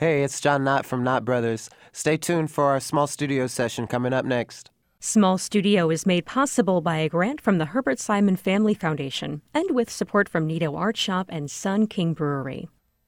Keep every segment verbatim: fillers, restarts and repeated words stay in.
Hey, it's John Knott from Knott Brothers. Stay tuned for our small studio session coming up next. Small Studio is made possible by a grant from the Herbert Simon Family Foundation and with support from Nito Art Shop and Sun King Brewery.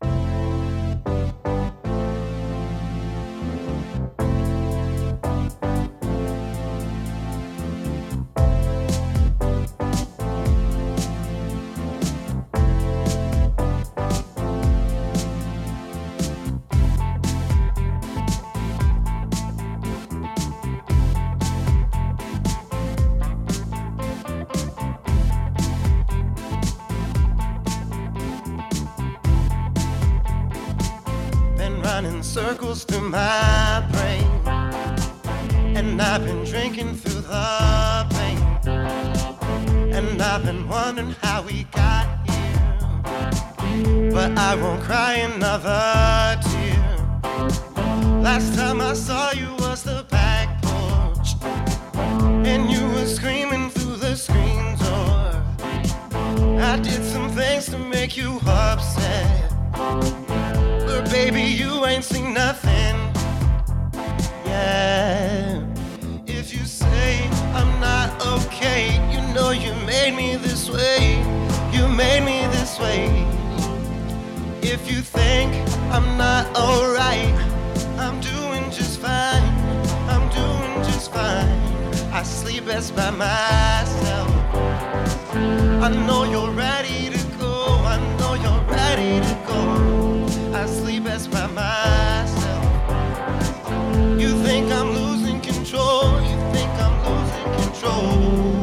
Running circles through my brain, and I've been drinking through the pain, and I've been wondering how we got here, but I won't cry another tear. Last time I saw you was the back porch, and you were screaming through the screen door. I did some things to make you upset, but baby, you ain't seen nothing. Yeah. If you say I'm not okay, you know you made me this way. You made me this way. If you think I'm not alright, I'm doing just fine. I'm doing just fine. I sleep best by myself. I know you're ready to go. I know you're ready to go. I sleep best by myself. You think I'm losing control. You think I'm losing control.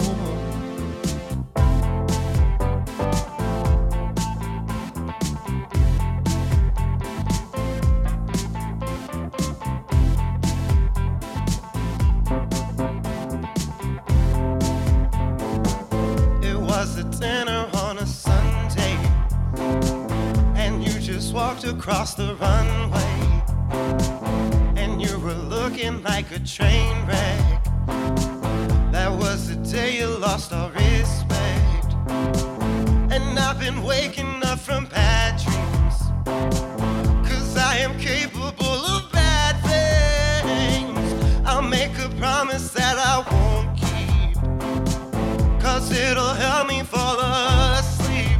It was a dinner on a Sunday, and you just walked across the runway, and you were looking like a train wreck. That was the day you lost all respect, and I've been waking up from bad dreams, 'cause I am capable of bad things. I'll make a promise that I won't keep, 'cause it'll help me fall asleep.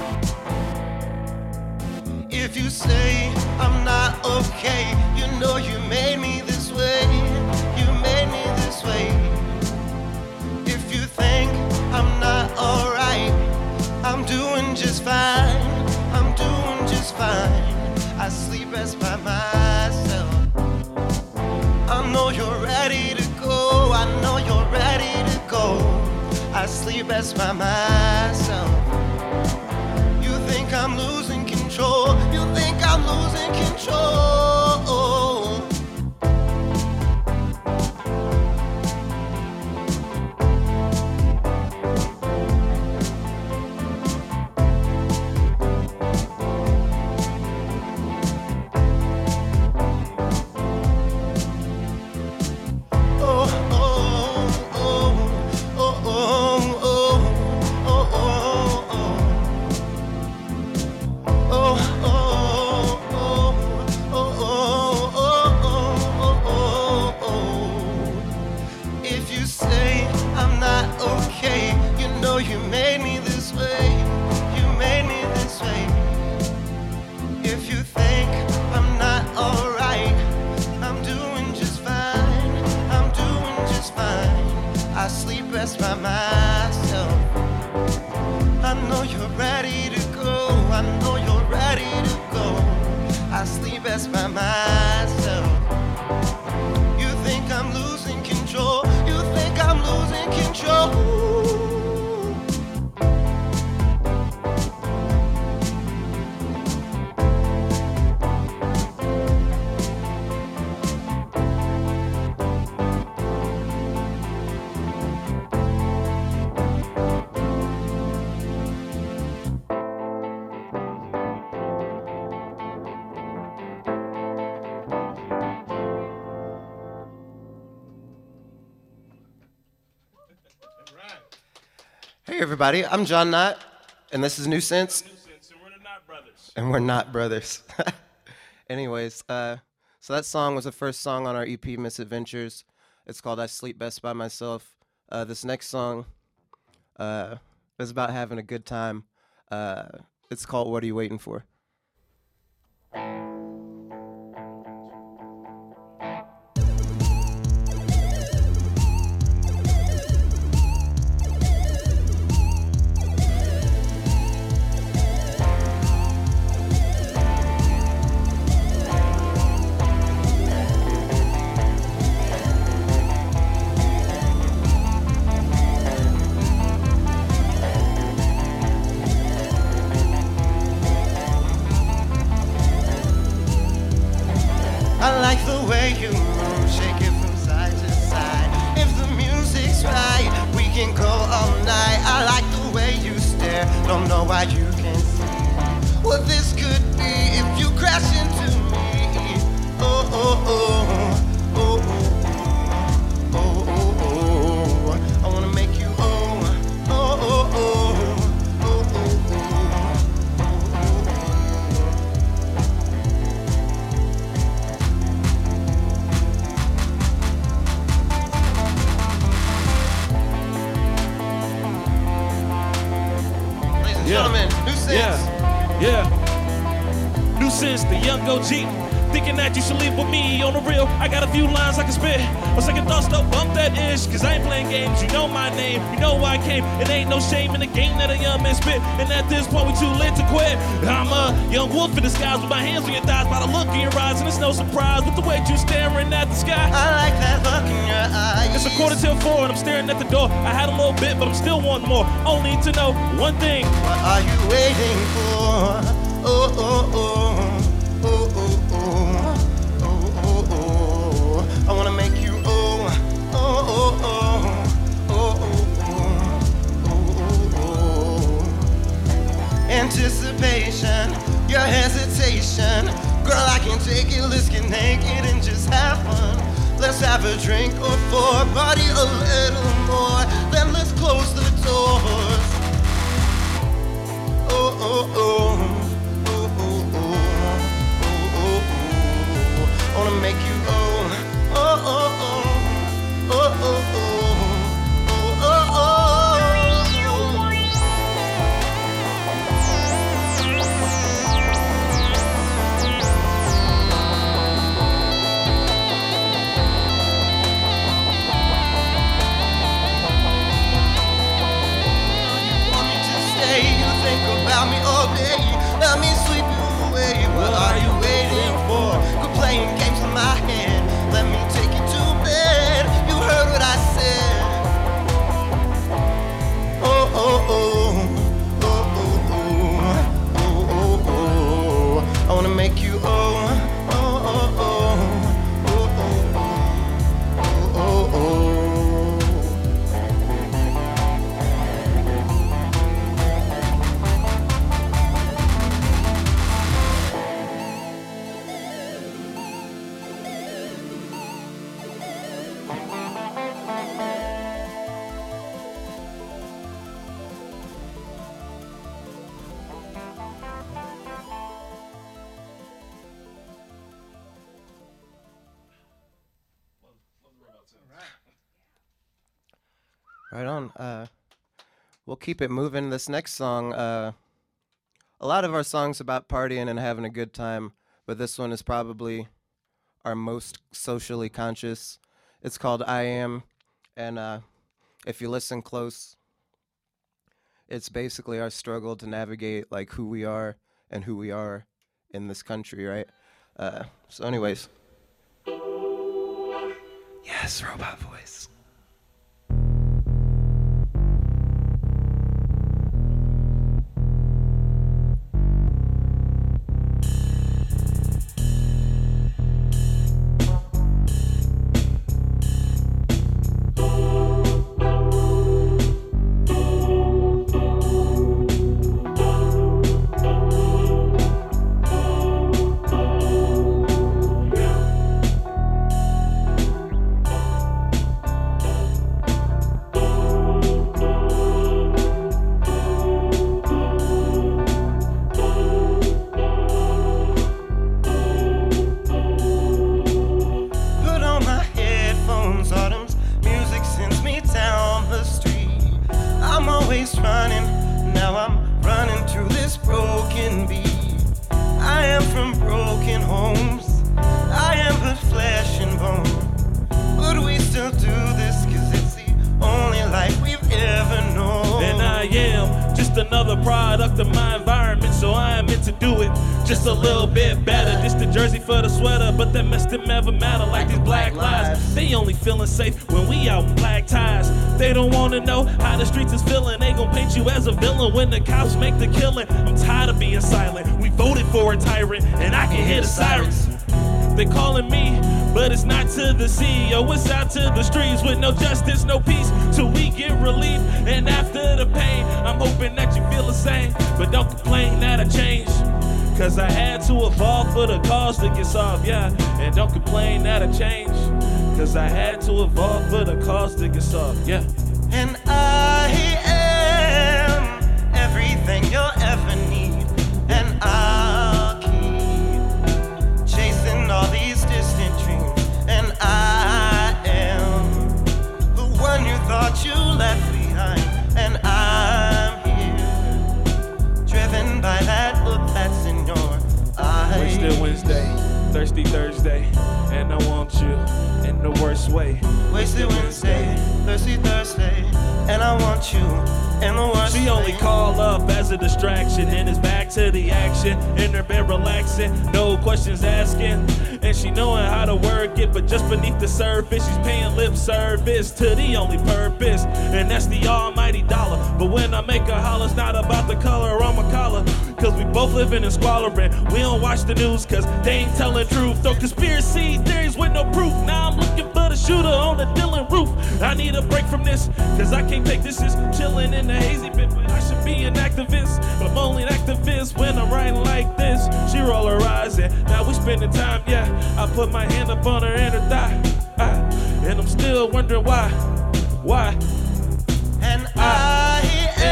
If you say I'm not okay, you know you made me this way. You made me this way. If you think I'm not alright, I'm doing just fine. I'm doing just fine. I sleep best by myself. I know you're ready to go. I know you're ready to go. I sleep best by myself. You think I'm losing control. You think I'm losing control. By myself. I know you're ready to go. I know you're ready to go. I sleep best by myself. You think I'm losing control. You think I'm losing control. Hey everybody, I'm John Knott, and this is New Sense. New Sense, and we're the Knott Brothers. And we're not brothers. anyways, uh, so that song was the first song on our E P, Misadventures. It's called I Sleep Best by Myself. Uh, this next song uh, is about having a good time. Uh, it's called What Are You Waiting For? I like the way you move, shake it from side to side. If the music's right, we can go all night. I like the way you stare, don't know why you can't see what this could be if you crash into me. Oh, oh, oh, oh, oh, oh, oh, oh. I wanna make you oh, oh, oh, oh. Gentlemen, New Sense. Yeah, yeah. New Sense, the young O G. Thinking that you should leave with me on the real. I got a few lines I can spit. On second thoughts, don't bump that ish. Cause I ain't playing games, you know my name. You know why I came. It ain't no shame in the game that a young man spit. And at this point, we too late to quit. I'm a young wolf in disguise with my hands on your thighs. By the look in your eyes, and it's no surprise with the way you staring at the sky. I like that look in your eyes. It's a quarter till four and I'm staring at the door. I had a little bit, but I'm still wanting more. Only to know one thing. What are you waiting for? Oh, oh, oh. Oh, oh, oh. Oh, oh, oh. I wanna make you oh. Oh, oh, oh. Oh, oh, oh. Oh, oh, oh. Anticipation, your hesitation. Girl, I can take it, let's get naked and just have fun. Let's have a drink or four, party a little more. Then let's close the doors. Oh, oh, oh. Oh, oh, oh. Oh, oh, oh. I wanna make you oh. Oh, oh, oh. Oh, oh, oh. Oh, oh, oh. About me all day, let me sweep you away. What are you waiting for? Quit playing games in my head. Let me take you to bed. You heard what I said. Oh, oh, oh. Oh, oh, oh. Oh, oh, oh. I wanna make you oh. Oh, oh, oh. Oh, oh, oh. Oh, oh, oh. Right on. Uh, we'll keep it moving. This next song, uh, a lot of our songs about partying and having a good time, but this one is probably our most socially conscious. It's called I Am, and uh, if you listen close, it's basically our struggle to navigate like who we are and who we are in this country, right? Uh, so anyways. Yes, robot voice. was running, now I'm running to this broken beat. I am from broken homes, I am but flesh and bone, but we still do this cause it's the only life we've ever known. And I am just another product of my environment, so I am meant to do it just a little bit better. Just the jersey for the sweater, but that mess didn't ever matter. Like these black lives, they only feeling safe when we out in black ties. They don't wanna know how the streets is feeling. They gon' paint you as a villain when the cops make the killing. I'm tired of being silent. We voted for a tyrant, and I can hear the sirens. They calling me, but it's not to the C E O. It's out to the streets with no justice, no peace, till we get relief. And after the pain, I'm hoping that you feel the same. But don't complain that I changed, cause I had to evolve for the cause to get solved, yeah. And don't complain that I changed, cause I had to evolve for the cause to get solved, yeah. And I am everything you'll ever need, and I'll keep chasing all these distant dreams. And I am the one you thought you left behind, and I'm here, driven by that look that's in your eyes. Wasted Wednesday, thirsty Thursday, and I want you in the worst way. Wasted Wednesday, thirsty Thursday, and I want you in the worst She only way. call up as a distraction, and it's back to the action. In her bed relaxing, no questions asking, and she knowing how to work it, but just beneath the surface, she's paying lip service to the only purpose, and that's the almighty dollar. But when I make her holler, it's not about the color on my collar, cause we both living in squalor, and we don't watch the news cause they ain't telling truth. Throw conspiracy theories with no proof. Now I'm looking for the shooter on the Dylan roof. I need a break from this, cause I can't take this as chilling in the hazy pit, but I should be an activist. But I'm only an activist when I'm writing like this. She roll her eyes and now we spending time, yeah. I put my hand up on her and her thigh, ah, and I'm still wondering why, why. And I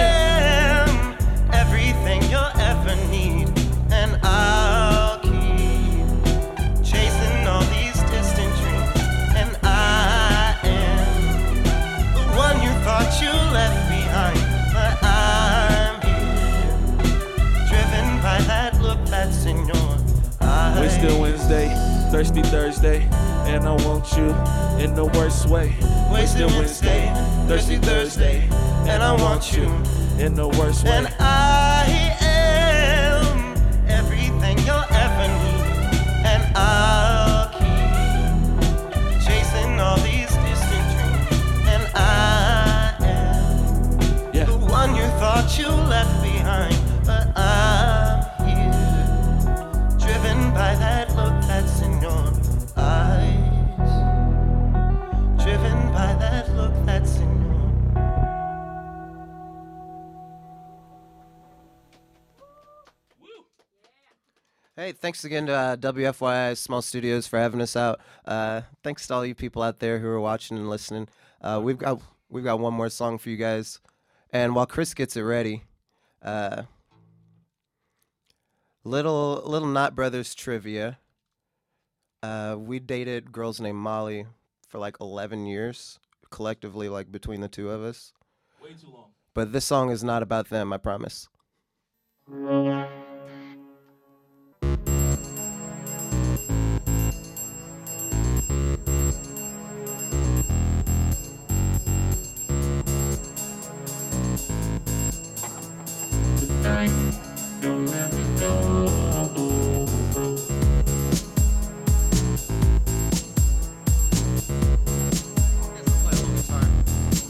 am everything you'll ever need, and I'll keep chasing all these distant dreams. And I am the one you thought you left behind, but I'm here, driven by that look that's in your eyes. Wasted Wednesday, thirsty Thursday, and I want you in the worst way. Wasted Wednesday, thirsty Thursday, and I want you in the worst way. And I am everything you'll ever need, and I'll keep chasing all these distant dreams. And I am Yeah. the one you thought you left behind, but I'm here, driven by that look that's in your eyes, driven by that look that's in your eyes. Hey, thanks again to uh, W F Y I Small Studios for having us out. Uh, thanks to all you people out there who are watching and listening. Uh, we've got we've got one more song for you guys, and while Chris gets it ready, uh, little little Knott Brothers trivia. Uh, we dated girls named Molly for like eleven years collectively, like between the two of us. Way too long. But this song is not about them, I promise.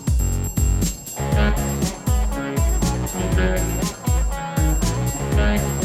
Thank you.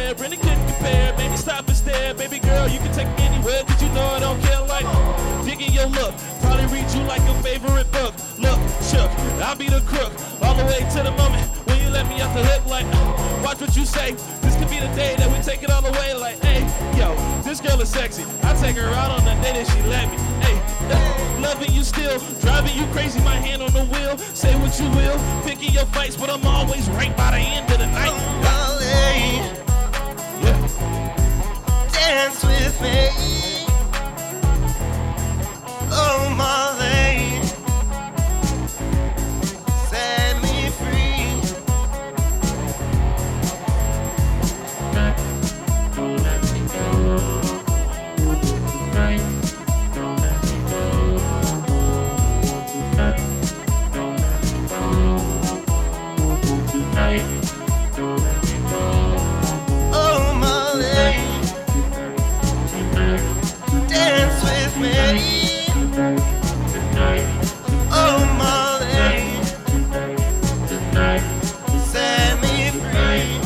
rare, really couldn't compare. Maybe stop and stare, baby girl, you can take me anywhere, cause you know I don't care. Like, digging your look, probably read you like a favorite book. Look, shook, I'll be the crook, all the way to the moment when you let me off the hook. Like, watch what you say, this could be the day that we take it all away. Like, hey, yo, this girl is sexy, I take her out on the day that she let me. Hey, hey, loving you still, driving you crazy, my hand on the wheel. Say what you will, picking your fights, but I'm always right by the end of the night. Oh, Molly, Yeah. dance with me. Oh, Molly, set me free. Oh, Molly, dance with me. Oh, Molly, set me free.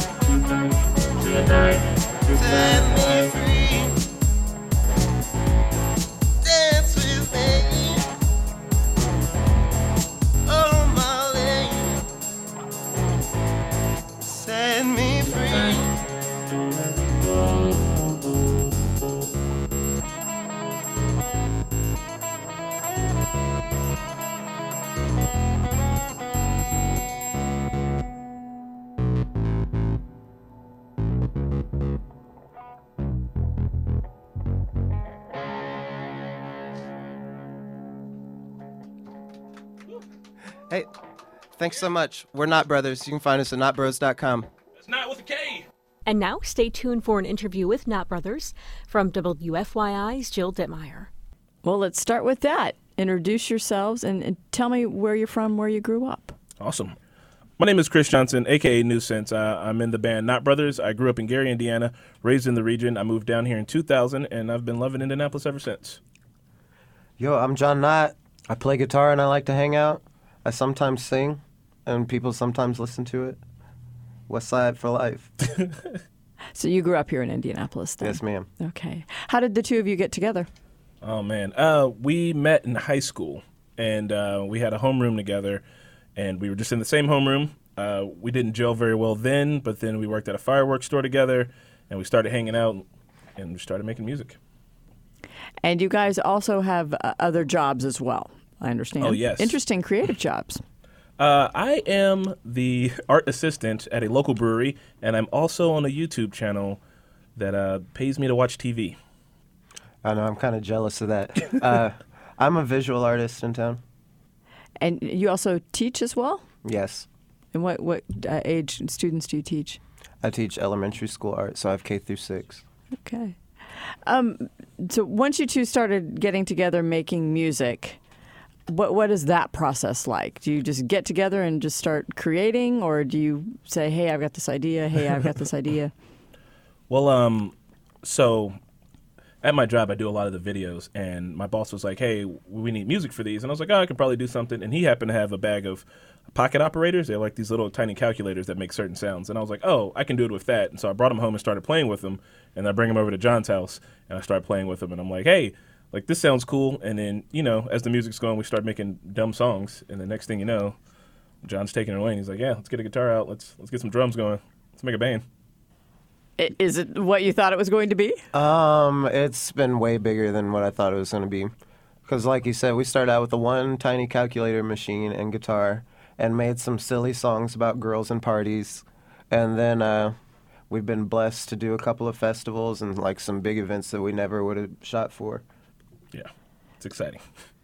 Set me free. Dance with me. Oh, Molly, set me free. Hey, thanks so much. We're Not Brothers. You can find us at not bros dot com. It's not with a K. And now, stay tuned for an interview with Not Brothers from W F Y I's Jill Dittmeyer. Well, let's start with that. Introduce yourselves and, and tell me where you're from, where you grew up. Awesome. My name is Chris Johnson, a k a. Nuisance. Uh, I'm in the band Not Brothers. I grew up in Gary, Indiana, raised in the region. I moved down here in two thousand, and I've been loving Indianapolis ever since. Yo, I'm John Knott. I play guitar and I like to hang out. I sometimes sing, and people sometimes listen to it. West Side for life. So you grew up here in Indianapolis then? Yes, ma'am. Okay. How did the two of you get together? Oh, man. Uh, we met in high school, and uh, we had a homeroom together, and we were just in the same homeroom. Uh, we didn't gel very well then, but then we worked at a fireworks store together, and we started hanging out, and we started making music. And you guys also have uh, other jobs as well, I understand. Oh, yes. Interesting creative jobs. Uh, I am the art assistant at a local brewery, and I'm also on a YouTube channel that uh, pays me to watch T V. I know, I'm kind of jealous of that. uh, I'm a visual artist in town. And you also teach as well? Yes. And what, what uh, age students do you teach? I teach elementary school art, so I have K through six. Okay. Um, so once you two started getting together making music, what what is that process like? Do you just get together and just start creating, or do you say, hey, I've got this idea, hey, I've got this idea? Well, um, so at my job, I do a lot of the videos, and my boss was like, hey, we need music for these. And I was like, oh, I could probably do something. And he happened to have a bag of pocket operators. They're like these little tiny calculators that make certain sounds. And I was like, oh, I can do it with that. And so I brought them home and started playing with them. And I bring them over to John's house, and I start playing with them. And I'm like, hey, like, this sounds cool. And then, you know, as the music's going, we start making dumb songs. And the next thing you know, John's taking it away. And he's like, yeah, let's get a guitar out. Let's let's get some drums going. Let's make a band. I- Is it what you thought it was going to be? Um, it's been way bigger than what I thought it was going to be. Because like you said, we started out with the one tiny calculator machine and guitar and made some silly songs about girls and parties. And then uh, we've been blessed to do a couple of festivals and like some big events that we never would have shot for. Yeah, it's exciting.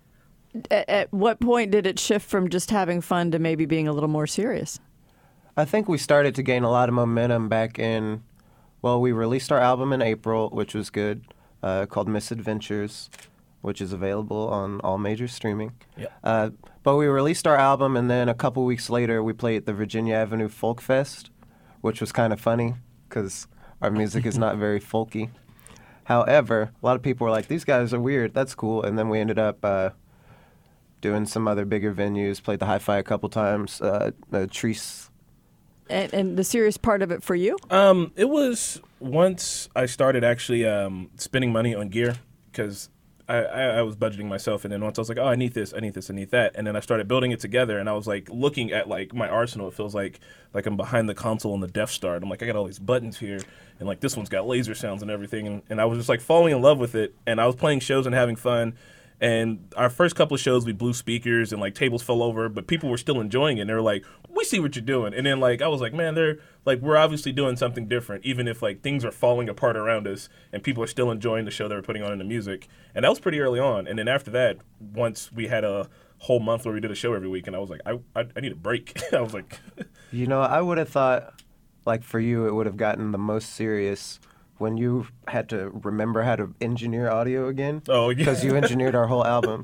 At, at what point did it shift from just having fun to maybe being a little more serious? I think we started to gain a lot of momentum back in, well, we released our album in April, which was good, uh, called Misadventures, which is available on all major streaming. Yeah. Uh, but we released our album, and then a couple weeks later, we played at the Virginia Avenue Folk Fest, which was kind of funny because our music is not very folky. However, a lot of people were like, these guys are weird, that's cool. And then we ended up uh, doing some other bigger venues, played the Hi-Fi a couple times, uh, uh, Treese And, and the serious part of it for you? Um, it was once I started actually um, spending money on gear because I, I, I was budgeting myself, and then once I was like, oh, I need this, I need this, I need that, and then I started building it together, and I was like looking at like my arsenal. It feels like like I'm behind the console in the Death Star. And I'm like, I got all these buttons here, and like this one's got laser sounds and everything, and, and I was just like falling in love with it, and I was playing shows and having fun. And our first couple of shows, we blew speakers and like tables fell over, but people were still enjoying it. And they were like, "We see what you're doing." And then like I was like, "Man, they're like we're obviously doing something different, even if like things are falling apart around us, and people are still enjoying the show they were putting on in the music." And that was pretty early on. And then after that, once we had a whole month where we did a show every week, and I was like, "I I, I need a break." I was like, You know, I would have thought, like for you, it would have gotten the most serious when you had to remember how to engineer audio again. "Oh yeah," because you engineered our whole album.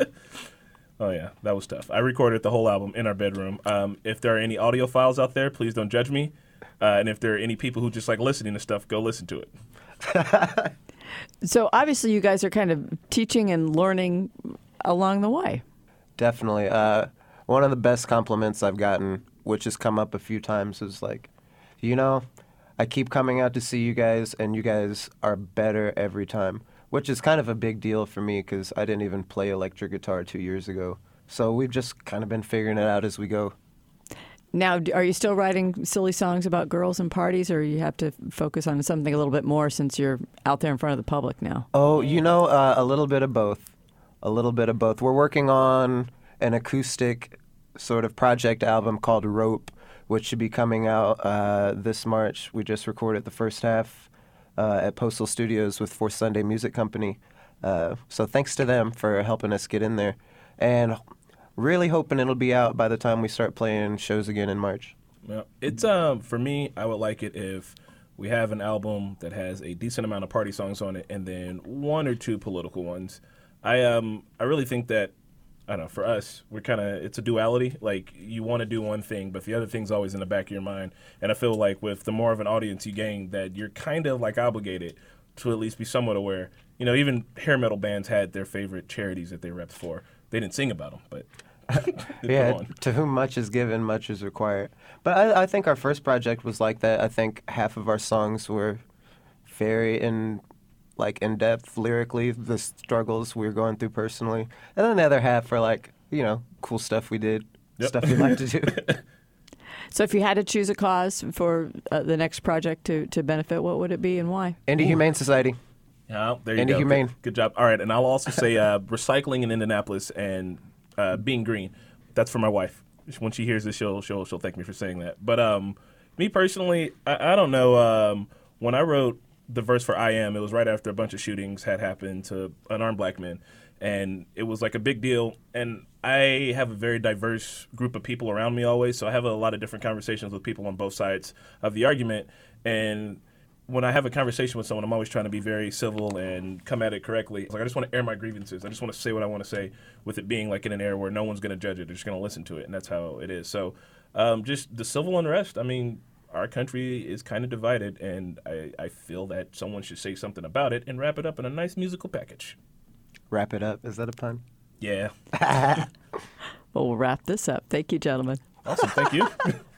Oh, yeah, that was tough. I recorded the whole album in our bedroom. Um, if there are any audio files out there, please don't judge me. Uh, and if there are any people who just like listening to stuff, go listen to it. So obviously you guys are kind of teaching and learning along the way. Definitely. Uh, one of the best compliments I've gotten, which has come up a few times, is like, you know, I keep coming out to see you guys, and you guys are better every time, which is kind of a big deal for me because I didn't even play electric guitar two years ago. So we've just kind of been figuring it out as we go. Now, d- are you still writing silly songs about girls and parties, or you have to focus on something a little bit more since you're out there in front of the public now? Oh, you know, uh, a little bit of both. A little bit of both. We're working on an acoustic sort of project album called Rope, which should be coming out uh, this March. We just recorded the first half uh, at Postal Studios with For Sunday Music Company. Uh, so thanks to them for helping us get in there. And really hoping it'll be out by the time we start playing shows again in March. Yeah. It's um for me, I would like it if we have an album that has a decent amount of party songs on it and then one or two political ones. I um I really think that I don't know, for us, we're kind of, it's a duality. Like, you want to do one thing, but the other thing's always in the back of your mind. And I feel like with the more of an audience you gain, that you're kind of, like, obligated to at least be somewhat aware. You know, even hair metal bands had their favorite charities that they repped for. They didn't sing about them, but they Yeah, put on. to whom much is given, much is required. But I, I think our first project was like that. I think half of our songs were very in... like in depth lyrically, the struggles we were going through personally, and then the other half are like, you know, cool stuff we did, Yep. stuff we like to do. So if you had to choose a cause for uh, the next project to, to benefit, what would it be and why? Indie Humane Society. Yeah, there you Indie go. Humane. Good, good job. All right, and I'll also say uh, recycling in Indianapolis and uh, being green. That's for my wife. When she hears this, she'll she'll she'll thank me for saying that. But um, me personally, I, I don't know. Um, when I wrote the verse for I Am, it was right after a bunch of shootings had happened to unarmed black men, and it was like a big deal. And I have a very diverse group of people around me always, so I have a lot of different conversations with people on both sides of the argument. And when I have a conversation with someone, I'm always trying to be very civil and come at it correctly. It's like, I just want to air my grievances. I just want to say what I want to say, with it being like in an era where no one's going to judge it. They're just going to listen to it, and that's how it is. So um, just the civil unrest, I mean, our country is kind of divided, and I, I feel that someone should say something about it and wrap it up in a nice musical package. Wrap it up. Is that a pun? Yeah. Well, we'll wrap this up. Thank you, gentlemen. Awesome. Thank you.